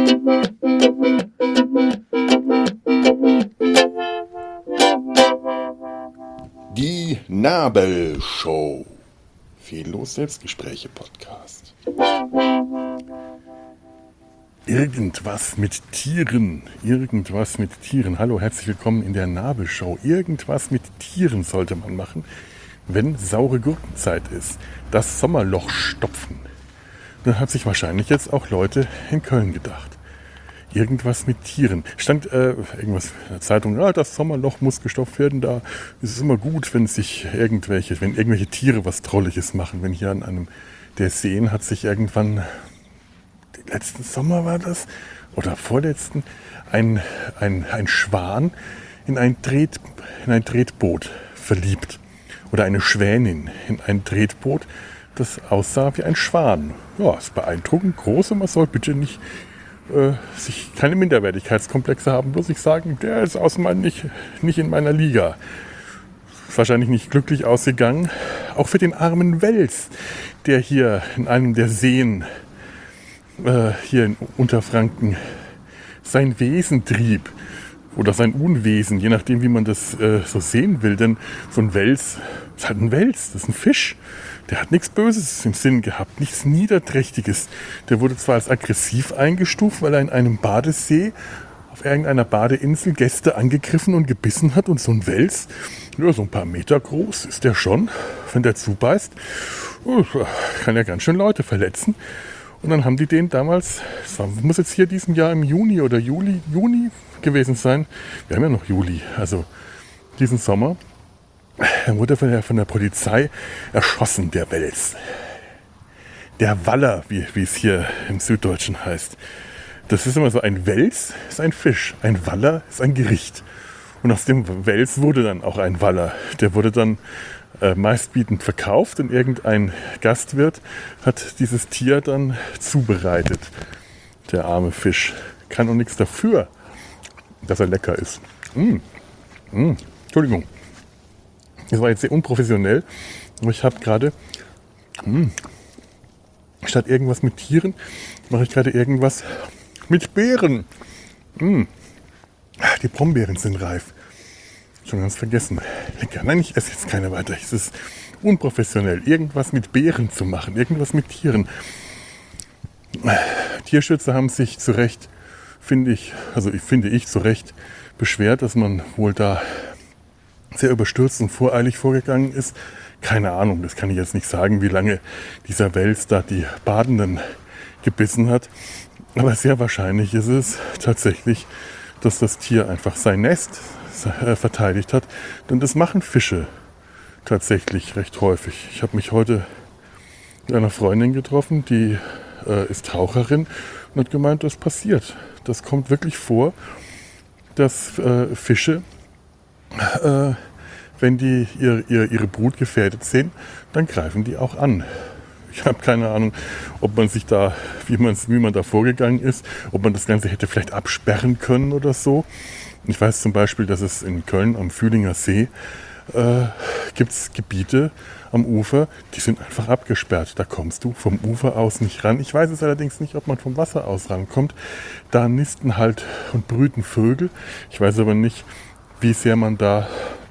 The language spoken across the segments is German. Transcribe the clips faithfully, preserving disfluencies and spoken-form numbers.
Die Nabelshow. Fehllos Selbstgespräche Podcast. Irgendwas mit Tieren. Irgendwas mit Tieren. Hallo, herzlich willkommen in der Nabelshow. Irgendwas mit Tieren sollte man machen, wenn saure Gurkenzeit ist. Das Sommerloch stopfen. Dann hat sich wahrscheinlich jetzt auch Leute in Köln gedacht. Irgendwas mit Tieren. Stand äh, irgendwas in der Zeitung, ja, das Sommerloch muss gestopft werden. Da ist es immer gut, wenn sich irgendwelche, wenn irgendwelche Tiere was Drolliges machen. Wenn hier an einem der Seen hat sich irgendwann, letzten Sommer war das, oder vorletzten, ein, ein, ein Schwan in ein, Tret, in ein Tretboot verliebt. Oder eine Schwänin in ein Tretboot, das aussah wie ein Schwan. Ja, ist beeindruckend groß und man soll bitte nicht Äh, sich keine Minderwertigkeitskomplexe haben, bloß nicht sagen, der ist aus mein, nicht, nicht in meiner Liga. Ist wahrscheinlich nicht glücklich ausgegangen. Auch für den armen Wels, der hier in einem der Seen äh, hier in Unterfranken sein Wesen trieb. Oder sein Unwesen, je nachdem, wie man das äh, so sehen will. Denn so ein Wels ist halt ein Wels, das ist ein Fisch. Der hat nichts Böses im Sinn gehabt, nichts Niederträchtiges. Der wurde zwar als aggressiv eingestuft, weil er in einem Badesee auf irgendeiner Badeinsel Gäste angegriffen und gebissen hat. Und so ein Wels, ja, so ein paar Meter groß ist der schon, wenn der zubeißt, kann er ganz schön Leute verletzen. Und dann haben die den damals, das war, muss jetzt hier diesem Jahr im Juni oder Juli, Juni gewesen sein. Wir haben ja noch Juli, also diesen Sommer. Dann wurde von der, von der Polizei erschossen, der Wels. Der Waller, wie, wie es hier im Süddeutschen heißt. Das ist immer so, ein Wels ist ein Fisch, ein Waller ist ein Gericht. Und aus dem Wels wurde dann auch ein Waller. Der wurde dann äh, meistbietend verkauft und irgendein Gastwirt hat dieses Tier dann zubereitet. Der arme Fisch kann auch nichts dafür, dass er lecker ist. Mm. Mm. Entschuldigung. Das war jetzt sehr unprofessionell, aber ich habe gerade, statt irgendwas mit Tieren, mache ich gerade irgendwas mit Beeren. Mh. Die Brombeeren sind reif. Schon ganz vergessen. Lecker. Nein, ich esse jetzt keine weiter. Es ist unprofessionell, irgendwas mit Beeren zu machen, irgendwas mit Tieren. Tierschützer haben sich zu Recht, finde ich, also ich finde ich zu Recht beschwert, dass man wohl da sehr überstürzt und voreilig vorgegangen ist. Keine Ahnung, das kann ich jetzt nicht sagen, wie lange dieser Wels da die Badenden gebissen hat. Aber sehr wahrscheinlich ist es tatsächlich, dass das Tier einfach sein Nest äh, verteidigt hat. Denn das machen Fische tatsächlich recht häufig. Ich habe mich heute mit einer Freundin getroffen, die äh, ist Taucherin und hat gemeint, das passiert. Das kommt wirklich vor, dass äh, Fische Äh, wenn die ihr, ihr, ihre Brut gefährdet sehen, dann greifen die auch an. Ich habe keine Ahnung, ob man sich da, wie, man's, wie man da vorgegangen ist, ob man das Ganze hätte vielleicht absperren können oder so. Ich weiß zum Beispiel, dass es in Köln am Fühlinger See äh, gibt es Gebiete am Ufer, die sind einfach abgesperrt. Da kommst du vom Ufer aus nicht ran. Ich weiß es allerdings nicht, ob man vom Wasser aus rankommt. Da nisten halt und brüten Vögel. Ich weiß aber nicht, wie sehr man da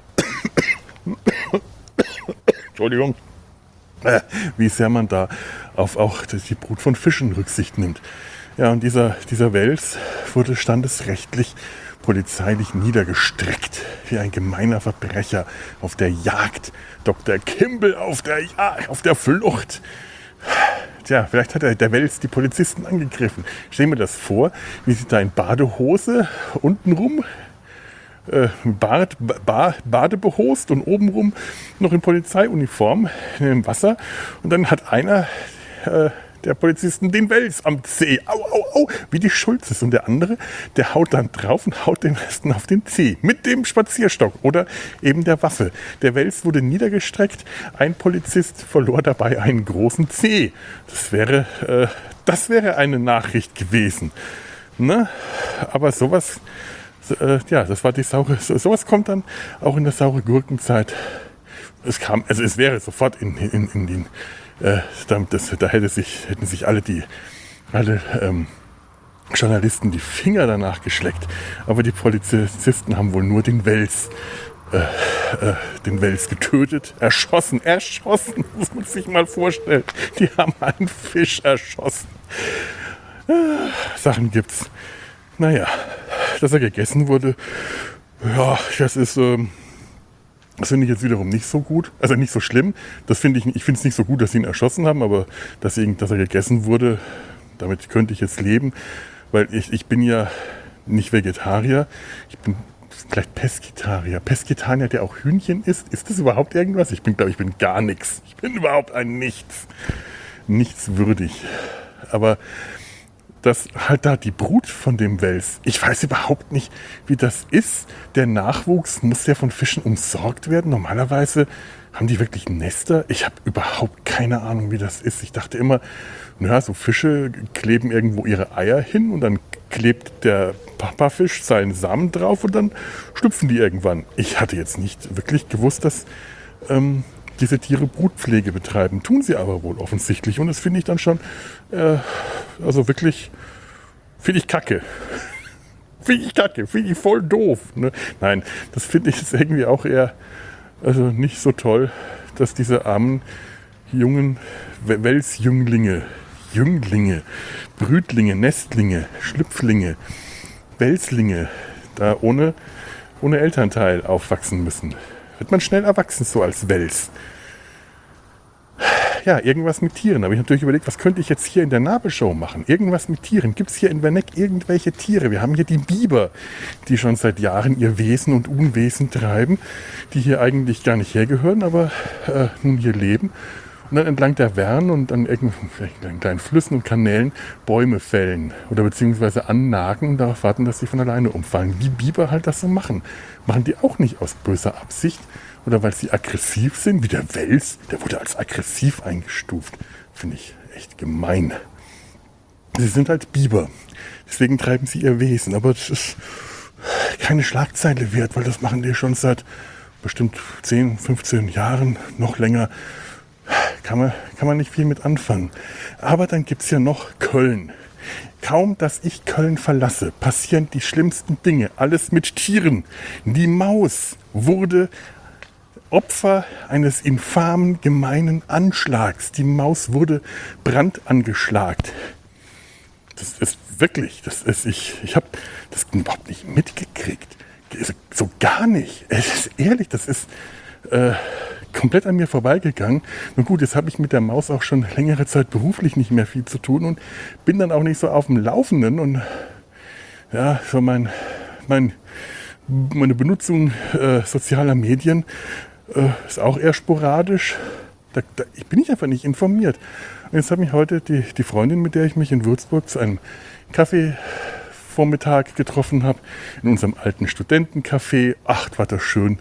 Entschuldigung, äh, wie sehr man da auf auch die Brut von Fischen Rücksicht nimmt. Ja, und dieser, dieser Wels wurde standesrechtlich polizeilich niedergestreckt, wie ein gemeiner Verbrecher auf der Jagd. Doktor Kimball auf der Jagd, auf der Flucht. Tja, vielleicht hat der, der Wels die Polizisten angegriffen. Stell mir das vor, wie sie da in Badehose untenrum Äh, Bad, ba, Badebehost und obenrum noch in Polizeiuniform im Wasser. Und dann hat einer äh, der Polizisten den Wels am Zeh. Au, au, au, wie die Schulzes. Und der andere, der haut dann drauf und haut den Resten auf den Zeh. Mit dem Spazierstock oder eben der Waffe. Der Wels wurde niedergestreckt. Ein Polizist verlor dabei einen großen Zeh. Das wäre, äh, das wäre eine Nachricht gewesen. Ne? Aber sowas... Ja, das war die saure. So, sowas kommt dann auch in der saure Gurkenzeit. Es kam, also es wäre sofort in, in, in den, äh, das, da hätte sich, hätten sich alle die, alle ähm, Journalisten die Finger danach geschleckt. Aber die Polizisten haben wohl nur den Wels, äh, äh, den Wels getötet, erschossen, erschossen, das muss man sich mal vorstellen. Die haben einen Fisch erschossen. Äh, Sachen gibt's. Naja, dass er gegessen wurde, ja, das ist, ähm, das finde ich jetzt wiederum nicht so gut, also nicht so schlimm. Das finde ich, ich finde es nicht so gut, dass sie ihn erschossen haben, aber dass, ihn, dass er gegessen wurde, damit könnte ich jetzt leben, weil ich, ich bin ja nicht Vegetarier, ich bin vielleicht Pesketarier. Pesketarier, der auch Hühnchen isst, ist das überhaupt irgendwas? Ich bin, glaube ich, bin gar nichts. Ich bin überhaupt ein Nichts. Nichts würdig. Aber dass halt da die Brut von dem Wels, ich weiß überhaupt nicht, wie das ist. Der Nachwuchs muss ja von Fischen umsorgt werden. Normalerweise haben die wirklich Nester. Ich habe überhaupt keine Ahnung, wie das ist. Ich dachte immer, naja, so Fische kleben irgendwo ihre Eier hin und dann klebt der Papafisch seinen Samen drauf und dann schlüpfen die irgendwann. Ich hatte jetzt nicht wirklich gewusst, dass ähm, diese Tiere Brutpflege betreiben. Tun sie aber wohl offensichtlich. Und das finde ich dann schon, äh, also wirklich, finde ich kacke. Finde ich kacke, finde ich voll doof. Ne? Nein, das finde ich jetzt irgendwie auch eher, also nicht so toll, dass diese armen jungen Welsjünglinge, Jünglinge, Brütlinge, Nestlinge, Schlüpflinge, Welslinge da ohne, ohne Elternteil aufwachsen müssen. Wird man schnell erwachsen so als Wels. Ja, irgendwas mit Tieren. Da habe ich natürlich überlegt, was könnte ich jetzt hier in der Nabelshow machen? Irgendwas mit Tieren. Gibt es hier in Werneck irgendwelche Tiere? Wir haben hier die Biber, die schon seit Jahren ihr Wesen und Unwesen treiben, die hier eigentlich gar nicht hergehören, aber äh, nun hier leben. Und dann entlang der Wern und an irgendwelchen kleinen Flüssen und Kanälen Bäume fällen oder beziehungsweise annagen und darauf warten, dass sie von alleine umfallen. Wie Biber halt das so machen. Machen die auch nicht aus böser Absicht oder weil sie aggressiv sind, wie der Wels, der wurde als aggressiv eingestuft. Finde ich echt gemein. Sie sind halt Biber, deswegen treiben sie ihr Wesen, aber das ist keine Schlagzeile wert, weil das machen die schon seit bestimmt zehn, fünfzehn Jahren, noch länger. Kann man, kann man nicht viel mit anfangen. Aber dann gibt es ja noch Köln. Kaum, dass ich Köln verlasse, passieren die schlimmsten Dinge. Alles mit Tieren. Die Maus wurde Opfer eines infamen, gemeinen Anschlags. Die Maus wurde brandangeschlagt. Das ist wirklich, das ist, ich, ich habe das überhaupt nicht mitgekriegt. So gar nicht. Es ist ehrlich, das ist äh, komplett an mir vorbeigegangen. Nun gut, jetzt habe ich mit der Maus auch schon längere Zeit beruflich nicht mehr viel zu tun und bin dann auch nicht so auf dem Laufenden und ja, so mein, mein, meine Benutzung äh, sozialer Medien äh, ist auch eher sporadisch. Da, da ich bin ich einfach nicht informiert. Und jetzt hat mich heute die, die Freundin, mit der ich mich in Würzburg zu einem Kaffeevormittag getroffen habe, in unserem alten Studentencafé. Ach, war das schön.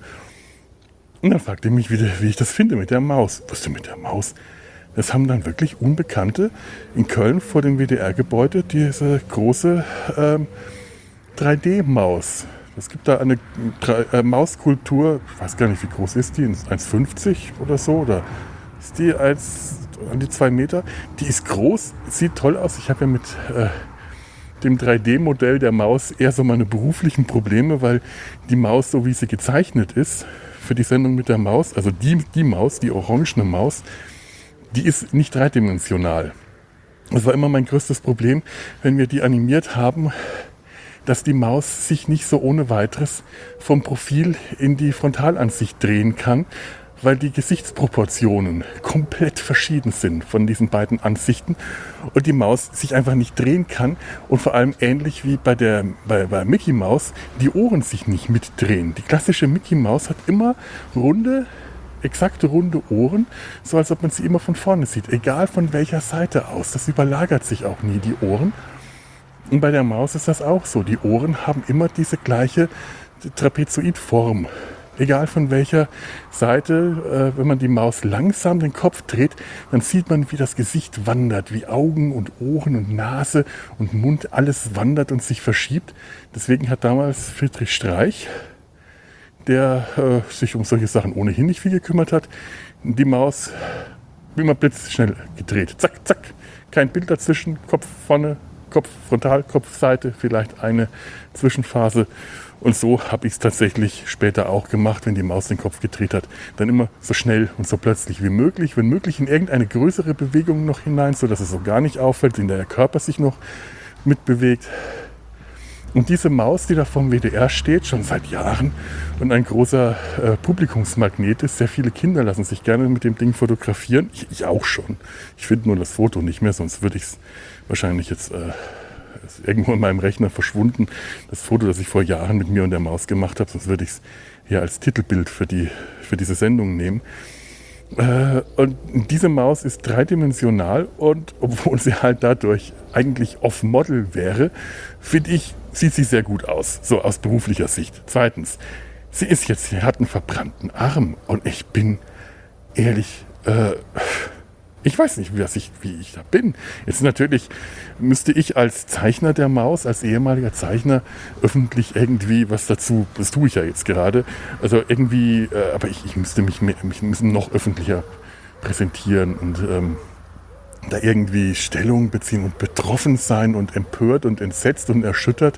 Und dann fragte ich mich wieder, wie ich das finde mit der Maus. Was denn mit der Maus? Das haben dann wirklich Unbekannte in Köln vor dem W D R-Gebäude diese große ähm, drei D-Maus. Es gibt da eine äh, Mauskultur, ich weiß gar nicht, wie groß ist die, eins Komma fünfzig oder so, oder ist die als an die zwei Meter? Die ist groß, sieht toll aus. Ich habe ja mit äh, dem drei D-Modell der Maus eher so meine beruflichen Probleme, weil die Maus, so wie sie gezeichnet ist, für die Sendung mit der Maus, also die, die Maus, die orangene Maus, die ist nicht dreidimensional. Das war immer mein größtes Problem, wenn wir die animiert haben, dass die Maus sich nicht so ohne weiteres vom Profil in die Frontalansicht drehen kann, weil die Gesichtsproportionen komplett verschieden sind von diesen beiden Ansichten und die Maus sich einfach nicht drehen kann und vor allem ähnlich wie bei der bei, bei Mickey Maus die Ohren sich nicht mitdrehen. Die klassische Mickey Maus hat immer runde, exakte runde Ohren, so als ob man sie immer von vorne sieht, egal von welcher Seite aus. Das überlagert sich auch nie, die Ohren. Und bei der Maus ist das auch so. Die Ohren haben immer diese gleiche Trapezoidform. Egal von welcher Seite, äh, wenn man die Maus langsam den Kopf dreht, dann sieht man, wie das Gesicht wandert, wie Augen und Ohren und Nase und Mund, alles wandert und sich verschiebt. Deswegen hat damals Friedrich Streich, der äh, sich um solche Sachen ohnehin nicht viel gekümmert hat, die Maus wie immer blitzschnell gedreht. Zack, zack, kein Bild dazwischen, Kopf vorne, Kopf, Frontalkopfseite, vielleicht eine Zwischenphase. Und so habe ich es tatsächlich später auch gemacht, wenn die Maus den Kopf gedreht hat. Dann immer so schnell und so plötzlich wie möglich, wenn möglich in irgendeine größere Bewegung noch hinein, sodass es so gar nicht auffällt, in der der Körper sich noch mitbewegt. Und diese Maus, die da vom W D R steht, schon seit Jahren und ein großer äh, Publikumsmagnet ist, sehr viele Kinder lassen sich gerne mit dem Ding fotografieren. Ich, ich auch schon. Ich finde nur das Foto nicht mehr, sonst würde ich es wahrscheinlich jetzt äh, ist irgendwo in meinem Rechner verschwunden. Das Foto, das ich vor Jahren mit mir und der Maus gemacht habe, sonst würde ich es hier als Titelbild für, die, für diese Sendung nehmen. Äh, und diese Maus ist dreidimensional und obwohl sie halt dadurch eigentlich off-Model wäre, finde ich, sieht sie sehr gut aus, so aus beruflicher Sicht. Zweitens, sie ist jetzt, sie hat einen verbrannten Arm und ich bin ehrlich, äh, ich weiß nicht, wie ich, wie ich da bin. Jetzt natürlich müsste ich als Zeichner der Maus, als ehemaliger Zeichner, öffentlich irgendwie was dazu, das tue ich ja jetzt gerade, also irgendwie, äh, aber ich, ich müsste mich, mich müssen noch öffentlicher präsentieren und ähm, da irgendwie Stellung beziehen und betroffen sein und empört und entsetzt und erschüttert.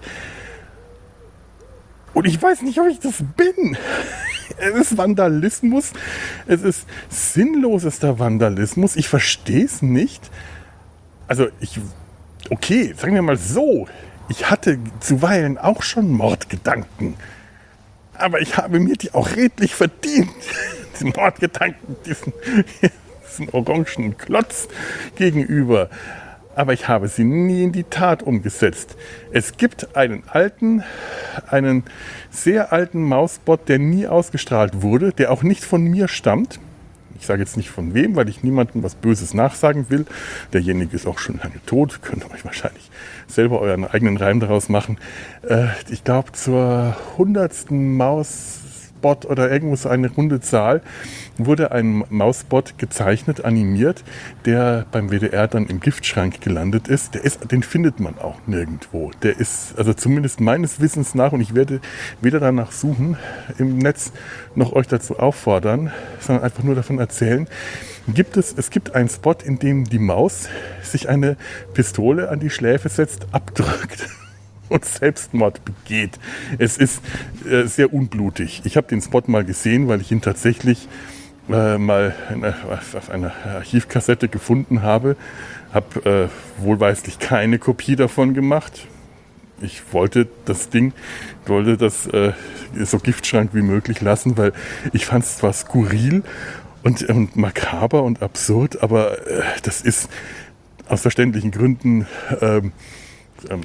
Und ich weiß nicht, ob ich das bin. Es ist Vandalismus. Es ist sinnlosester Vandalismus. Ich verstehe es nicht. Also ich, okay, sagen wir mal so. Ich hatte zuweilen auch schon Mordgedanken. Aber ich habe mir die auch redlich verdient. Die Mordgedanken, diesen, diesen orangen Klotz gegenüber. Aber ich habe sie nie in die Tat umgesetzt. Es gibt einen alten, einen sehr alten Mausbot, der nie ausgestrahlt wurde, der auch nicht von mir stammt. Ich sage jetzt nicht von wem, weil ich niemandem was Böses nachsagen will. Derjenige ist auch schon lange tot. Könnt ihr euch wahrscheinlich selber euren eigenen Reim daraus machen. Äh, ich glaube, zur hundertsten Mausbot oder irgendwo so eine runde Zahl wurde ein Mausbot gezeichnet, animiert, der beim W D R dann im Giftschrank gelandet ist. Der ist, den findet man auch nirgendwo. Der ist, also zumindest meines Wissens nach, und ich werde weder danach suchen im Netz, noch euch dazu auffordern, sondern einfach nur davon erzählen, gibt es, es gibt einen Spot, in dem die Maus sich eine Pistole an die Schläfe setzt, abdrückt und Selbstmord begeht. Es ist äh, sehr unblutig. Ich habe den Spot mal gesehen, weil ich ihn tatsächlich äh, mal eine, auf einer Archivkassette gefunden habe. Habe äh, wohlweislich keine Kopie davon gemacht. Ich wollte das Ding, wollte das äh, so Giftschrank wie möglich lassen, weil ich fand es zwar skurril und, und makaber und absurd, aber äh, das ist aus verständlichen Gründen ähm, ähm,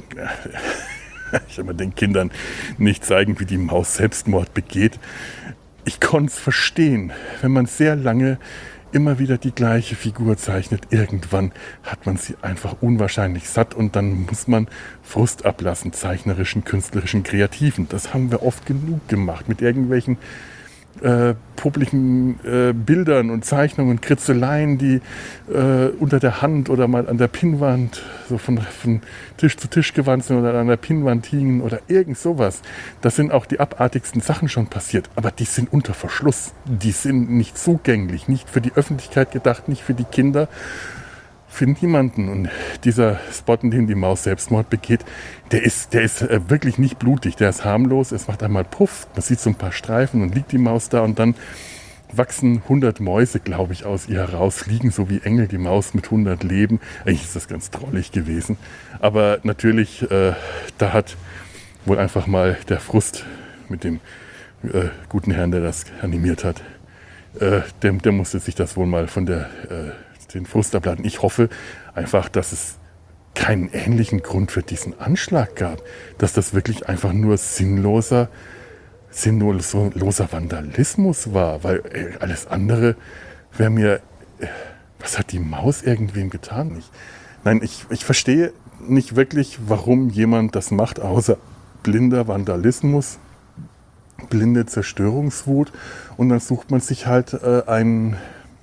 ich will den Kindern nicht zeigen, wie die Maus Selbstmord begeht. Ich konnte es verstehen, wenn man sehr lange immer wieder die gleiche Figur zeichnet. Irgendwann hat man sie einfach unwahrscheinlich satt und dann muss man Frust ablassen, zeichnerischen, künstlerischen, kreativen. Das haben wir oft genug gemacht mit irgendwelchen äh, publiken äh, Bildern und Zeichnungen, Kritzeleien, die äh, unter der Hand oder mal an der Pinnwand so von, von Tisch zu Tisch gewandt sind oder an der Pinnwand hingen oder irgend sowas. Das sind auch die abartigsten Sachen schon passiert, aber die sind unter Verschluss. Die sind nicht zugänglich, nicht für die Öffentlichkeit gedacht, nicht für die Kinder, für niemanden. Und dieser Spot, in dem die Maus Selbstmord begeht, der ist, der ist äh, wirklich nicht blutig, der ist harmlos. Es macht einmal Puff, man sieht so ein paar Streifen und liegt die Maus da und dann wachsen hundert Mäuse, glaube ich, aus ihr heraus, fliegen so wie Engel, die Maus mit hundert Leben. Eigentlich ist das ganz drollig gewesen. Aber natürlich, äh, da hat wohl einfach mal der Frust mit dem äh, guten Herrn, der das animiert hat, äh, der, der musste sich das wohl mal von der äh, den Frust abladen. Ich hoffe einfach, dass es keinen ähnlichen Grund für diesen Anschlag gab, dass das wirklich einfach nur sinnloser, sinnloser Vandalismus war, weil ey, alles andere wäre mir, was hat die Maus irgendwem getan? Ich, nein, ich, ich verstehe nicht wirklich, warum jemand das macht, außer blinder Vandalismus, blinde Zerstörungswut und dann sucht man sich halt äh, einen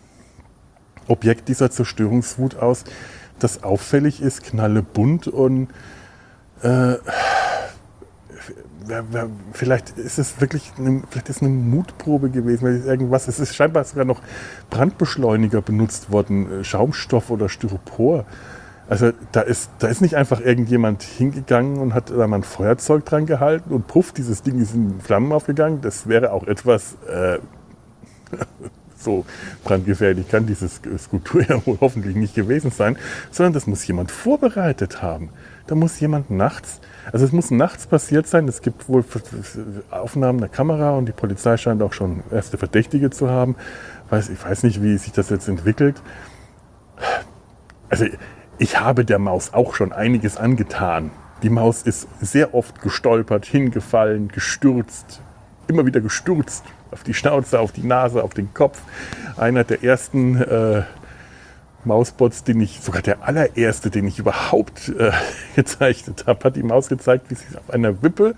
Objekt dieser Zerstörungswut aus, das auffällig ist, knallebunt und äh, vielleicht ist es wirklich eine, vielleicht ist eine Mutprobe gewesen, weil irgendwas, es ist scheinbar sogar noch Brandbeschleuniger benutzt worden, Schaumstoff oder Styropor. Also da ist, da ist nicht einfach irgendjemand hingegangen und hat da mal ein Feuerzeug dran gehalten und puff, dieses Ding ist in Flammen aufgegangen. Das wäre auch etwas, äh, so brandgefährlich kann diese Skulptur ja wohl hoffentlich nicht gewesen sein, sondern das muss jemand vorbereitet haben. Da muss jemand nachts, also es muss nachts passiert sein, es gibt wohl Aufnahmen der Kamera und die Polizei scheint auch schon erste Verdächtige zu haben. Ich weiß nicht, wie sich das jetzt entwickelt. Also ich habe der Maus auch schon einiges angetan. Die Maus ist sehr oft gestolpert, hingefallen, gestürzt, immer wieder gestürzt, auf die Schnauze, auf die Nase, auf den Kopf. Einer der ersten äh, Mausbots, den ich, sogar der allererste, den ich überhaupt äh, gezeichnet habe, hat die Maus gezeigt, wie sie auf einer Wippe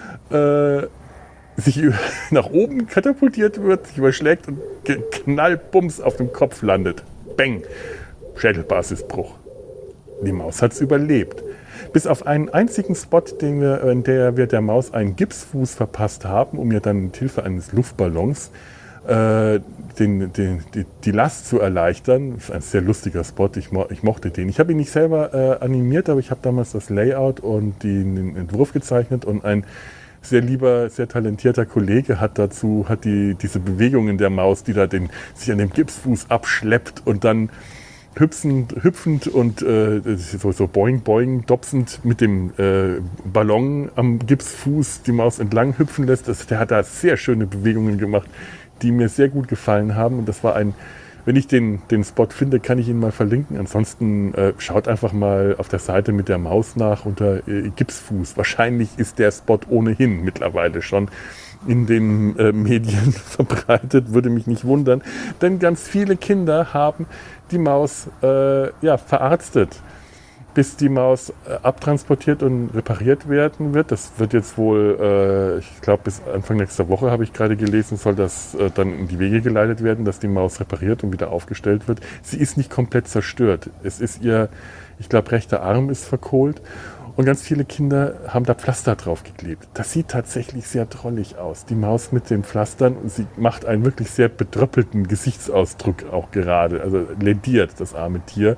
äh, sich nach oben katapultiert wird, sich überschlägt und knallbums auf dem Kopf landet. Bang! Schädelbasisbruch. Die Maus hat es überlebt. Bis auf einen einzigen Spot, den wir, in der wir der Maus einen Gipsfuß verpasst haben, um ihr dann mit Hilfe eines Luftballons äh, den, den, die, die Last zu erleichtern. Das ist ein sehr lustiger Spot, ich, mo ich mochte den. Ich habe ihn nicht selber äh, animiert, aber ich habe damals das Layout und den, den Entwurf gezeichnet und ein sehr lieber, sehr talentierter Kollege hat dazu, hat die, diese Bewegungen der Maus, die da den, sich an dem Gipsfuß abschleppt und dann hüpfend, hüpfend und äh, so, so boing, boing, dopsend mit dem äh, Ballon am Gipsfuß die Maus entlang hüpfen lässt. Das, der hat da sehr schöne Bewegungen gemacht, die mir sehr gut gefallen haben. Und das war ein, wenn ich den, den Spot finde, kann ich ihn mal verlinken. Ansonsten äh, schaut einfach mal auf der Seite mit der Maus nach unter äh, Gipsfuß. Wahrscheinlich ist der Spot ohnehin mittlerweile schon in den äh, Medien verbreitet, würde mich nicht wundern. Denn ganz viele Kinder haben die Maus äh, ja, verarztet, bis die Maus äh, abtransportiert und repariert werden wird. Das wird jetzt wohl, äh, ich glaube bis Anfang nächster Woche, habe ich gerade gelesen, soll das äh, dann in die Wege geleitet werden, dass die Maus repariert und wieder aufgestellt wird. Sie ist nicht komplett zerstört. Es ist ihr, ich glaube, rechter Arm ist verkohlt. Und ganz viele Kinder haben da Pflaster drauf geklebt. Das sieht tatsächlich sehr drollig aus. Die Maus mit den Pflastern, sie macht einen wirklich sehr bedröppelten Gesichtsausdruck auch gerade. Also lediert das arme Tier.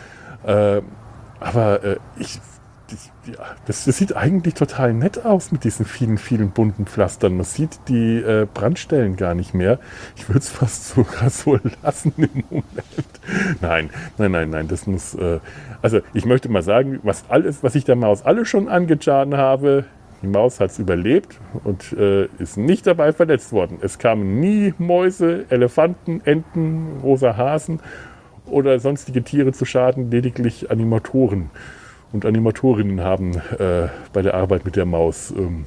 Äh, aber äh, ich, die, ja, das, das sieht eigentlich total nett aus mit diesen vielen, vielen bunten Pflastern. Man sieht die äh, Brandstellen gar nicht mehr. Ich würde es fast sogar so lassen im Moment. Nein, nein, nein, nein, das muss... Äh, Also ich möchte mal sagen, was, alles, was ich der Maus alle schon angetan habe, die Maus hat es überlebt und äh, ist nicht dabei verletzt worden. Es kamen nie Mäuse, Elefanten, Enten, rosa Hasen oder sonstige Tiere zu Schaden, lediglich Animatoren und Animatorinnen haben äh, bei der Arbeit mit der Maus ähm,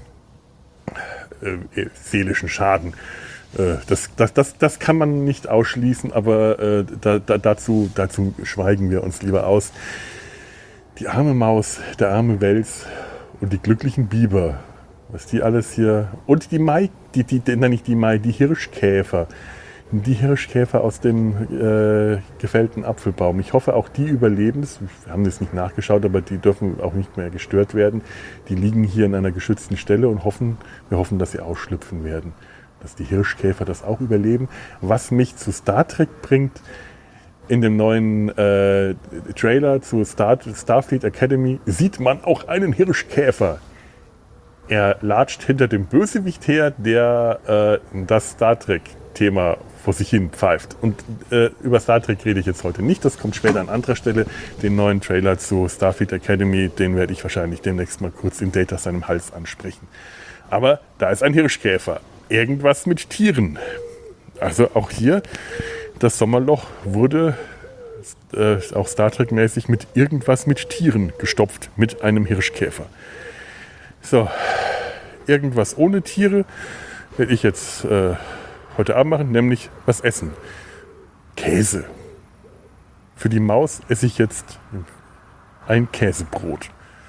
äh, seelischen Schaden. Das, das, das, das kann man nicht ausschließen, aber äh, da, da, dazu, dazu schweigen wir uns lieber aus. Die arme Maus, der arme Wels und die glücklichen Biber, was die alles hier... Und die Mai, die, die, die nenne ich die Mai, die Hirschkäfer. Die Hirschkäfer aus dem äh, gefällten Apfelbaum. Ich hoffe, auch die überleben es. Wir haben das nicht nachgeschaut, aber die dürfen auch nicht mehr gestört werden. Die liegen hier in einer geschützten Stelle und hoffen, wir hoffen, dass sie ausschlüpfen werden. Dass die Hirschkäfer das auch überleben. Was mich zu Star Trek bringt, in dem neuen äh, Trailer zu Star, Starfleet Academy sieht man auch einen Hirschkäfer. Er latscht hinter dem Bösewicht her, der äh, das Star Trek-Thema vor sich hin pfeift. Und äh, über Star Trek rede ich jetzt heute nicht, das kommt später an anderer Stelle. Den neuen Trailer zu Starfleet Academy, den werde ich wahrscheinlich demnächst mal kurz in Data seinem Hals ansprechen. Aber da ist ein Hirschkäfer. Irgendwas mit Tieren. Also auch hier, das Sommerloch wurde äh, auch Star Trek-mäßig mit irgendwas mit Tieren gestopft, mit einem Hirschkäfer. So, irgendwas ohne Tiere werde ich jetzt äh, heute Abend machen, nämlich was essen. Käse. Für die Maus esse ich jetzt ein Käsebrot,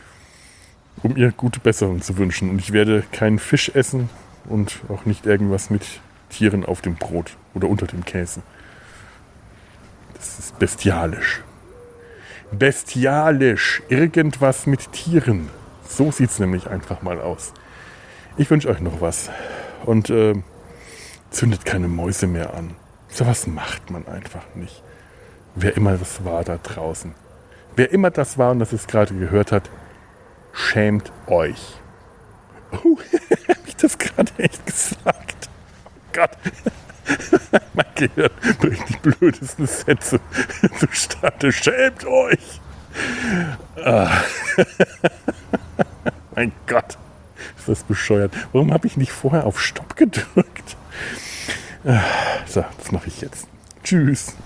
um ihr gute Besserung zu wünschen. Und ich werde keinen Fisch essen, und auch nicht irgendwas mit Tieren auf dem Brot oder unter dem Käse. Das ist bestialisch. Bestialisch. Irgendwas mit Tieren. So sieht es nämlich einfach mal aus. Ich wünsche euch noch was. Und äh, zündet keine Mäuse mehr an. So was macht man einfach nicht. Wer immer das war da draußen. Wer immer das war und das es gerade gehört hat, schämt euch. Oh, habe ich das gerade echt gesagt? Oh Gott. Mein Gehirn bringt die blödesten Sätze zustande. Schämt euch! Ah. Mein Gott, ist das bescheuert. Warum habe ich nicht vorher auf Stopp gedrückt? Ah. So, das mache ich jetzt. Tschüss.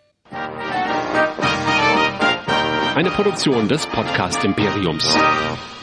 Eine Produktion des Podcast Imperiums.